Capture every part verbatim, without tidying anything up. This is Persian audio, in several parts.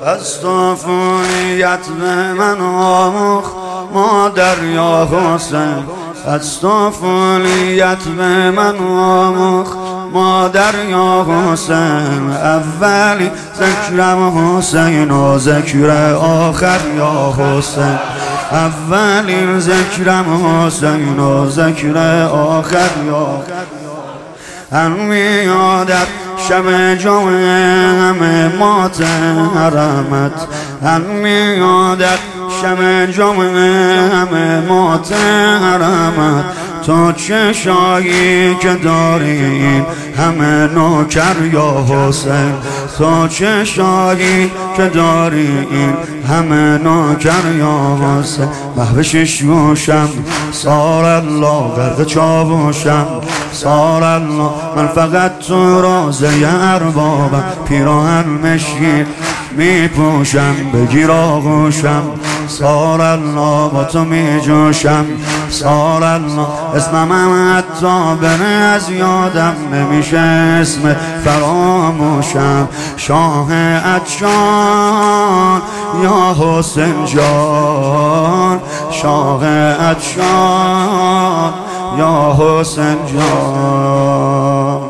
از تو فوریت به من آموخ مادر یا حسین، از تو فوریت به من آموخ مادر یا حسین. اولی ذکرم حسین و ذکر آخر یا حسین، اولی ذکرم حسین و ذکر آخر یا همه یادت شب جمعه همه ماتحرمت، همه یادت شب جمعه همه ماتحرمت. تو چشایی که داری این همه نوکر یا حسین، تو چشایی که داری این همه نوکر یا حسین. محو شش گوشم سار الله غرق چاوشم سار الله، من فقط تو روزه اربابم پیراهن مشکین می پوشم بگیر آغوشم سار الله با تو می جوشم سار الله. اسمم حتی بره از یادم نمیشه اسم فراموشم. شاه عطشان یا حسین جان، شاه عطشان یا حسین جان.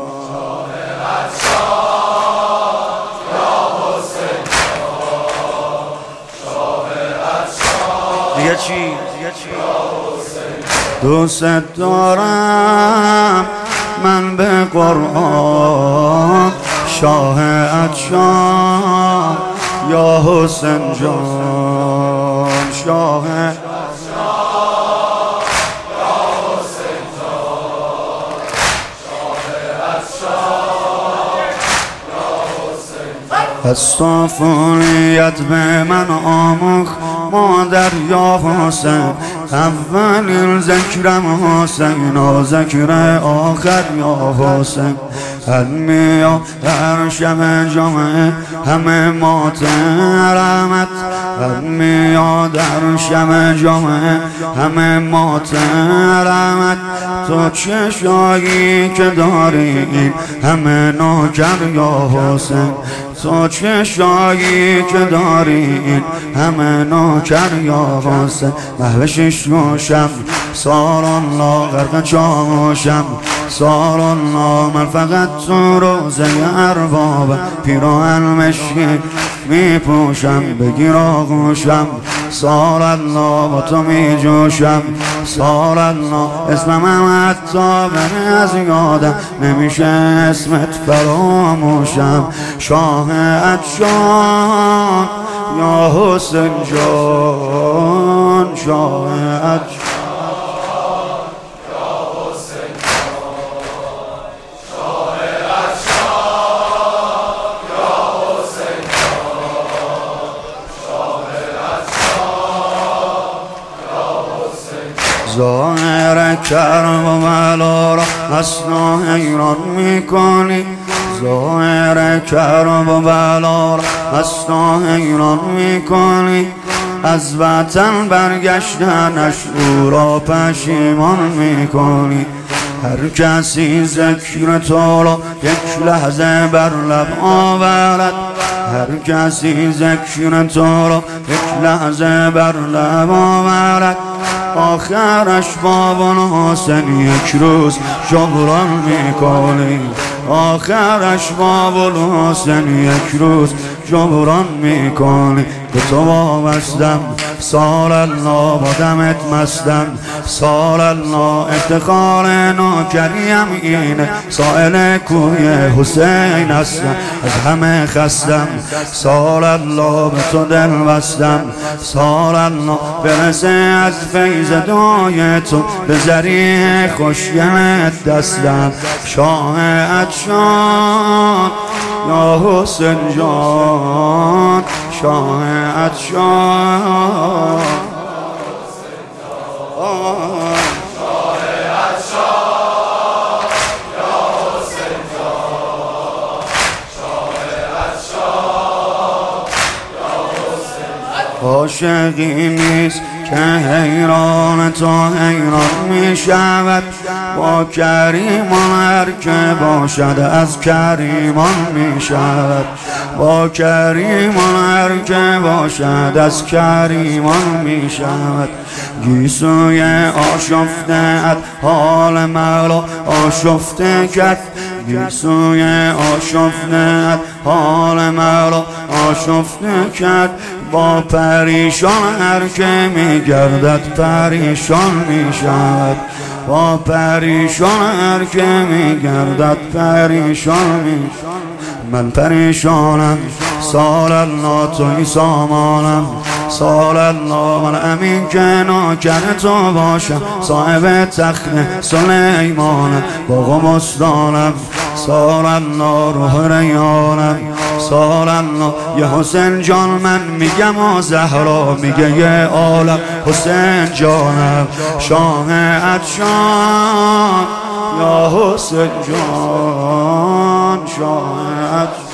دیگه چی؟ دیگه چی؟ دوست دارم من به قرآن، شاه عطشان یا حسین جان، شاه از تو فوریت به من آموخ مادر یا حسین. اولین ذکرم حسین و ذکر آخر یا حسین. همه هر شب جمعه همه ماتحرمت، همه در شب جمعه همه ماتحرمت. تو چشایی که داری این همه نوکر یا حسین، تو چشایی که داری این همه نوکر یا حسین. محو شش گوشم سار الله غرق چاوشم سار الله، من فقط تو روزه اربابم پیراهن مشکی می پوشم بگیر آغوشم سار الله با تو می جوشم سار الله. اسمم حتی بره از یادم نمیشه اسمت فراموشم. شاه عطشان یا حسین جان، شاه عطشان ظاهر کرم و بلا را اصلا حیران میکنی، ظاهر کرم و بلا را اصلا حیران میکنی. از وطن برگشتنش او را پشیمان میکنی. هر کسی ذکر تو را یک لحظه بر لب آورد، هر کسی ذکر تو را یک لحظه بر لب آورد. آخرش بابا حسین یک روز جبران میکنی، آخرش بابا حسین یک روز جبران میکنی. به تو وابستم سال الله با دمت مستم سال الله. افتخار نوکریم اینه سائل کوی حسین هستم، از همه خستم سال الله به تو دل بستم سال الله. برسه از فیض دعای تو به ذریع خوشگلت دستم. شاه عطشان یا حسین جان، شاه عطشان عاشقی نیست که حیران تو حیران می شود. با کریمان هر که باشد از کریمان می شود. با کریمان هر که باشد از کریمان می شود. گیسوی آشفته ات حال مرا آشفته کرد. گیسوی آشفته ات حال مرا آشفته کرد. با پریشان هر که می گردد پریشان می شود. با پریشان هر که می گردد پریشان می شود. من پریشانم سال الله توی سامانم. سال الله من امین که نوکر تو باشم. صاحب تخت سلیمانم باغ مستانم. سال الله روح ریانم. سال الله یه حسین جان من میگم و زهرا میگه یه عالم حسین جانم. شاه عطشان یا حسین جان شاه عطشان.